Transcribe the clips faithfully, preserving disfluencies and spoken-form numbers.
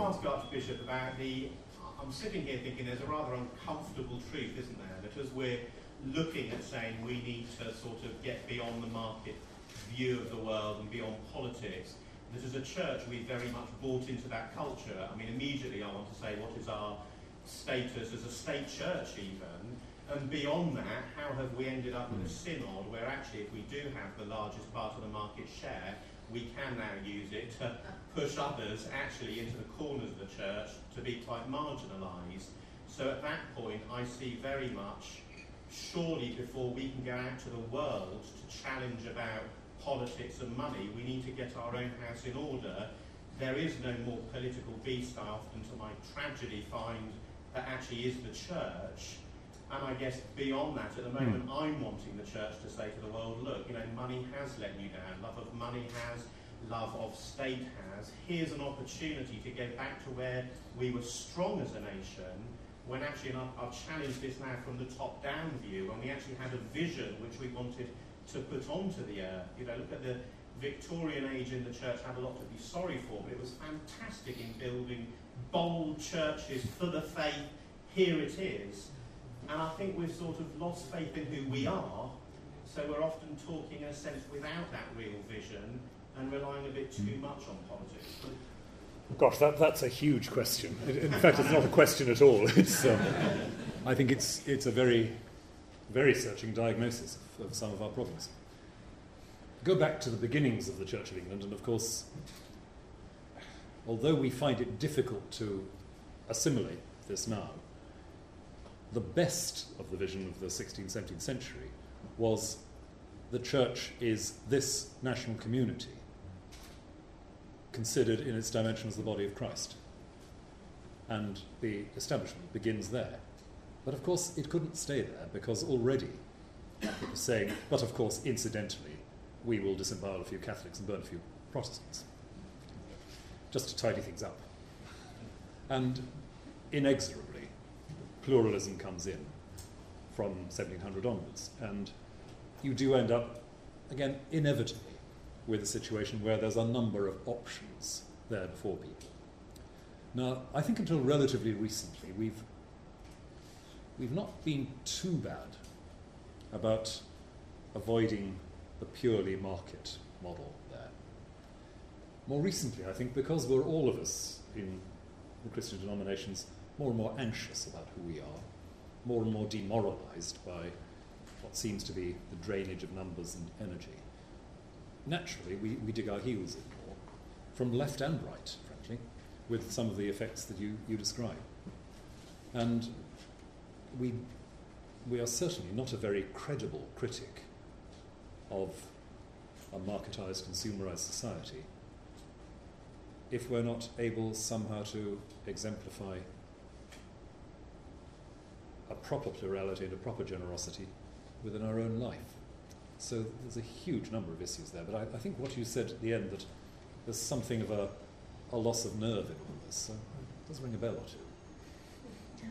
ask Archbishop about the... I'm sitting here thinking there's a rather uncomfortable truth, isn't there? That as we're looking at saying we need to sort of get beyond the market view of the world and beyond politics, that as a church we very much bought into that culture. I mean, immediately I want to say, what is our status as a state church even? And beyond that, how have we ended up with a synod where actually if we do have the largest part of the market share, we can now use it to push others actually into the corners of the church to be quite marginalised. So at that point, I see very much, surely before we can go out to the world to challenge about politics and money, we need to get our own house in order. There is no more political beast, I often, to my tragedy, find that actually is the church. And I guess beyond that, at the moment, mm. I'm wanting the church to say to the world, look, you know, money has let you down. Love of money has, love of state has. Here's an opportunity to go back to where we were strong as a nation, when actually, and I'll, I'll challenge this now from the top-down view, when we actually had a vision which we wanted to put onto the earth. You know, look at the Victorian age in the church, had a lot to be sorry for, but it was fantastic in building bold churches for the faith. Here it is. And I think we've sort of lost faith in who we are, so we're often talking in a sense without that real vision and relying a bit too much on politics. Gosh, that, that's a huge question. In fact, it's not a question at all. It's, um, I think it's it's a very, very searching diagnosis of, of some of our problems. Go back to the beginnings of the Church of England, and of course, although we find it difficult to assimilate this now, the best of the vision of the sixteenth, seventeenth century was the church is this national community considered in its dimension as the body of Christ. And the establishment begins there. But of course it couldn't stay there, because already it was saying, but of course incidentally we will disembowel a few Catholics and burn a few Protestants, just to tidy things up. And inexorably pluralism comes in from seventeen hundred onwards, and you do end up, again, inevitably, with a situation where there's a number of options there before people. Now, I think until relatively recently, we've we've not been too bad about avoiding the purely market model there. More recently, I think, because we're all of us in the Christian denominations more and more anxious about who we are, more and more demoralised by what seems to be the drainage of numbers and energy. Naturally, we, we dig our heels in more, from left and right, frankly, with some of the effects that you, you describe. And we, we are certainly not a very credible critic of a marketised, consumerised society if we're not able somehow to exemplify a proper plurality and a proper generosity within our own life. So there's a huge number of issues there, but I, I think what you said at the end, that there's something of a, a loss of nerve in all this, so it does ring a bell or two.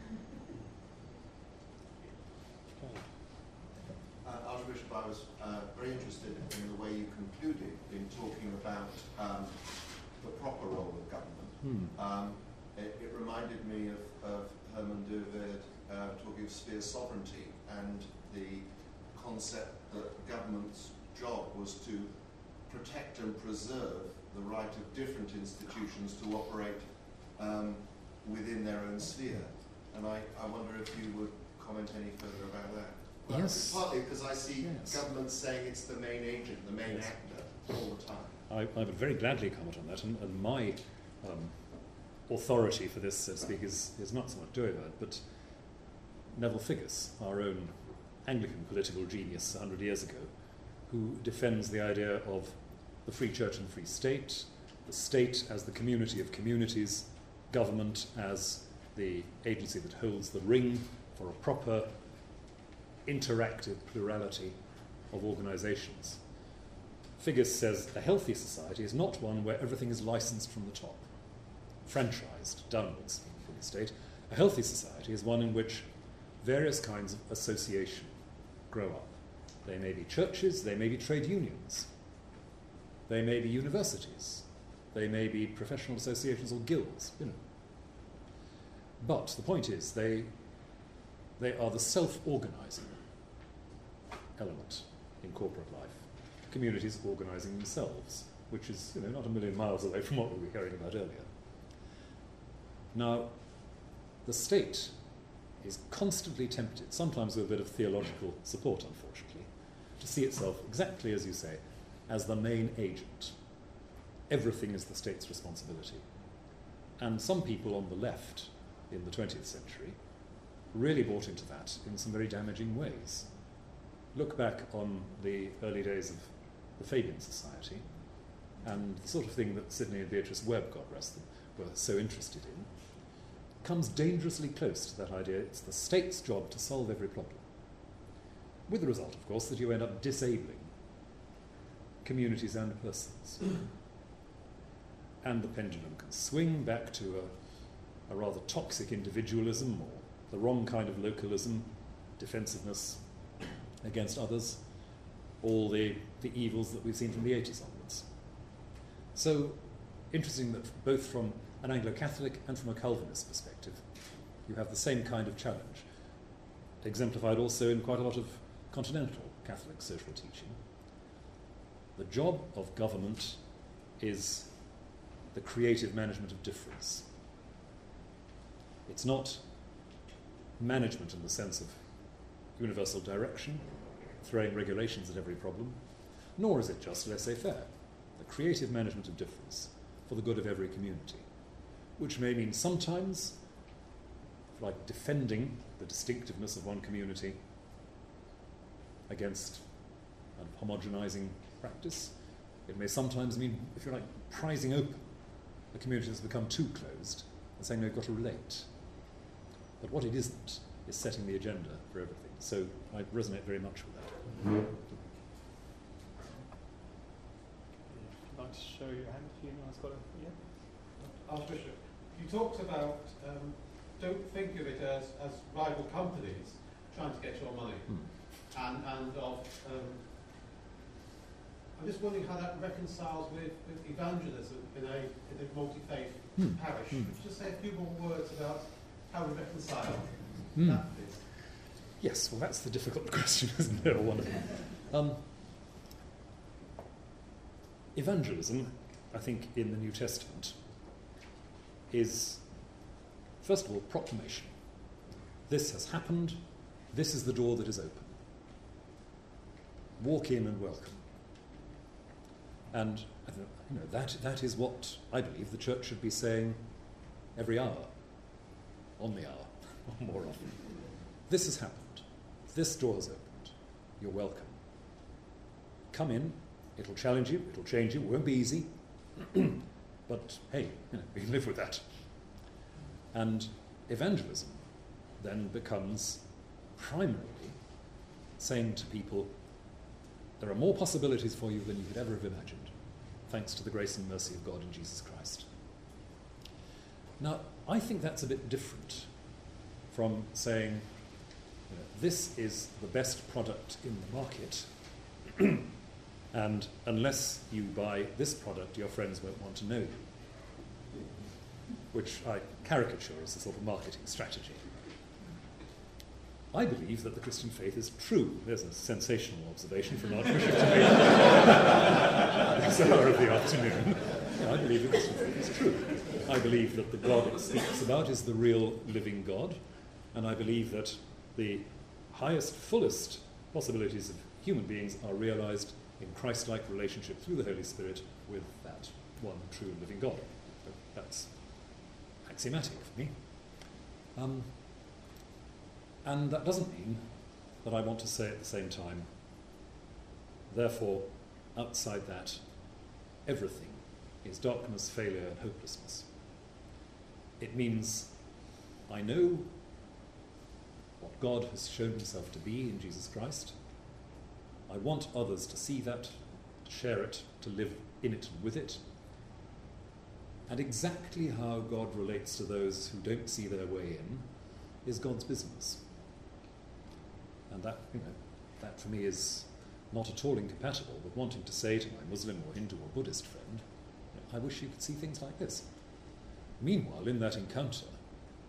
Uh, Archbishop, I was uh, very interested in the way you concluded in talking about um, the proper role of government. Hmm. Um, it, it reminded me of, of Herman Doovid uh, talking of sphere sovereignty and the concept that government's job was to protect and preserve the right of different institutions to operate um, within their own sphere. And I, I wonder if you would comment any further about that. Well, yes. Partly because I see yes. government saying it's the main agent, the main yes. actor, all the time. I, I would very gladly comment on that, and, and my um, authority for this, so to speak, is, is not so much Doovid, but Neville Figgis, our own Anglican political genius a hundred years ago, who defends the idea of the free church and free state, the state as the community of communities, government as the agency that holds the ring for a proper interactive plurality of organisations. Figgis says a healthy society is not one where everything is licensed from the top, franchised downwards from the state. A healthy society is one in which various kinds of association grow up. They may be churches, they may be trade unions, they may be universities, they may be professional associations or guilds, you know, But the point is, they, they are the self-organising element in corporate life. Communities organising themselves, which is, you know, not a million miles away from what we were hearing about earlier. Now, the state is constantly tempted, sometimes with a bit of theological support, unfortunately, to see itself, exactly as you say, as the main agent. Everything is the state's responsibility. And some people on the left in the twentieth century really bought into that in some very damaging ways. Look back on the early days of the Fabian Society and the sort of thing that Sidney and Beatrice Webb, God rest them, were so interested in, comes dangerously close to that idea. It's the state's job to solve every problem. With the result, of course, that you end up disabling communities and persons. And the pendulum can swing back to a, a rather toxic individualism or the wrong kind of localism, defensiveness against others, all the, the evils that we've seen from the eighties onwards. So, interesting that both from an Anglo-Catholic and from a Calvinist perspective, you have the same kind of challenge, exemplified also in quite a lot of continental Catholic social teaching. The job of government is the creative management of difference. It's not management in the sense of universal direction, throwing regulations at every problem, nor is it just laissez-faire, the creative management of difference for the good of every community, which may mean sometimes, like defending the distinctiveness of one community against a homogenizing practice. It may sometimes mean, if you like, prizing open a community that's become too closed and saying, no, you've got to relate. But what it isn't is setting the agenda for everything. So I resonate very much with that. Mm-hmm. I'd like to show your hand if anyone's got a... Yeah? Archbishop, you talked about um, don't think of it as, as rival companies trying to get your money, Hmm. and, and of... Um, I'm just wondering how that reconciles with, with evangelism in a, in a multi-faith Hmm. parish. Hmm. Could you just say a few more words about how we reconcile Hmm. that, please? Yes, well, that's the difficult question, isn't it? Or one of them. Um, evangelism, I think, in the New Testament is, first of all, proclamation. This has happened. This is the door that is open. Walk in and welcome. And I think, you know, that that is what I believe the church should be saying every hour, on the hour, more often. This has happened. This door has opened. You're welcome. Come in. It'll challenge you. It'll change you. It won't be easy. But hey, you know, we can live with that. And evangelism then becomes primarily saying to people, there are more possibilities for you than you could ever have imagined, thanks to the grace and mercy of God in Jesus Christ. Now, I think that's a bit different from saying, you know, this is the best product in the market, and unless you buy this product, your friends won't want to know you, which I caricature as a sort of marketing strategy. I believe that the Christian faith is true. There's a sensational observation from Archbishop to me this hour of the afternoon. Yeah, I believe the Christian faith is true. I believe that the God it speaks about is the real living God, and I believe that the highest, fullest possibilities of human beings are realized in Christ-like relationship through the Holy Spirit with that one true living God. That's axiomatic for me. Um, And that doesn't mean that I want to say at the same time, therefore, outside that, everything is darkness, failure, and hopelessness. It means I know what God has shown himself to be in Jesus Christ. I want others to see that, to share it, to live in it and with it. And exactly how God relates to those who don't see their way in is God's business. And that, you know, that for me is not at all incompatible with wanting to say to my Muslim or Hindu or Buddhist friend, I wish you could see things like this. Meanwhile, in that encounter,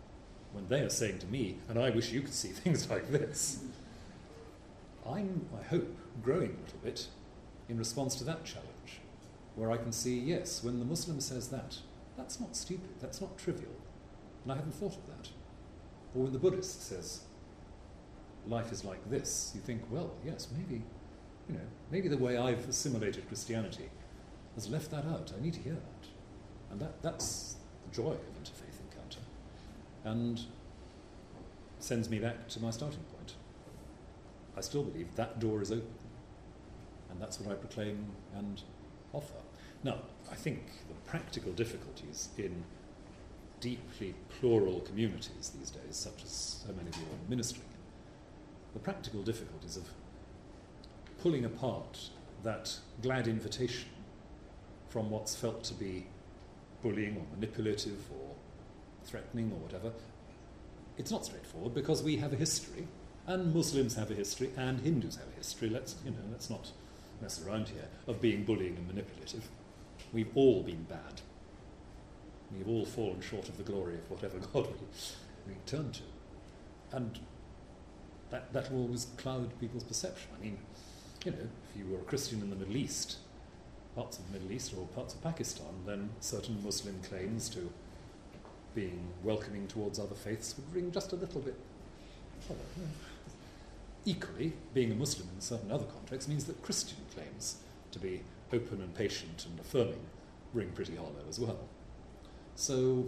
when they are saying to me, and I wish you could see things like this, I'm, I hope, growing a little bit in response to that challenge, where I can see, yes, when the Muslim says that, that's not stupid, that's not trivial, and I hadn't thought of that. Or when the Buddhist says, life is like this, you think, well, yes, maybe, you know, maybe the way I've assimilated Christianity has left that out. I need to hear that. And that, that's the joy of interfaith encounter. And sends me back to my starting point. I still believe that door is open. And that's what I proclaim and offer. Now, I think the practical difficulties in deeply plural communities these days, such as so many of you are ministering in, the practical difficulties of pulling apart that glad invitation from what's felt to be bullying or manipulative or threatening or whatever, it's not straightforward because we have a history, and Muslims have a history, and Hindus have a history. Let's, you know, let's not mess around here, of being bullying and manipulative. We've all been bad. We've all fallen short of the glory of whatever God we, we turn to. And that, that will always cloud people's perception. I mean, you know, if you were a Christian in the Middle East, parts of the Middle East or parts of Pakistan, then certain Muslim claims to being welcoming towards other faiths would ring just a little bit hollow. Equally, being a Muslim in certain other contexts means that Christian claims to be open and patient and affirming ring pretty hollow as well. So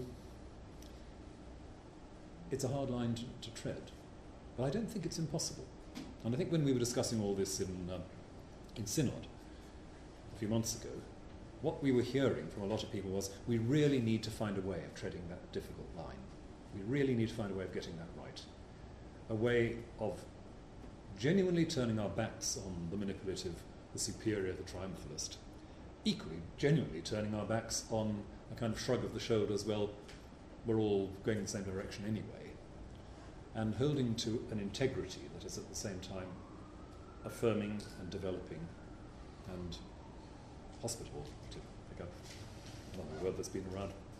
it's a hard line to, to tread, but I don't think it's impossible. And I think when we were discussing all this in uh, in Synod a few months ago, what we were hearing from a lot of people was we really need to find a way of treading that difficult line. We really need to find a way of getting that right. A way of genuinely turning our backs on the manipulative, the superior, the triumphalist. Equally, genuinely turning our backs on a kind of shrug of the shoulders, well, we're all going in the same direction anyway. And holding to an integrity that is at the same time affirming and developing and hospitable, to pick up another word that's been around